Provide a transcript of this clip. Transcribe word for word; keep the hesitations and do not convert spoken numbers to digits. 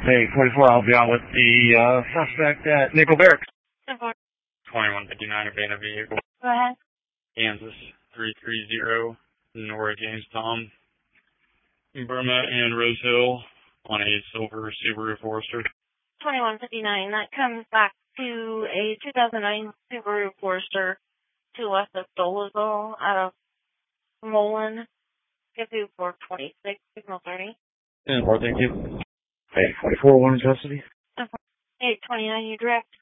Hey, forty-four, I'll be out with the uh, suspect at Nickel Barracks. twenty-one fifty-nine, abandoned vehicle. Go ahead. Kansas three three zero, Nora James Tom, Burma and Rose Hill on a silver Subaru Forester. twenty-one fifty-nine, that comes back to a two thousand nine Subaru Forester to west of Dolezal out of Mullen. Give you four twenty-six, signal thirty. And four, thank you. Hey, forty-four, one in custody. eight twenty-nine, you direct.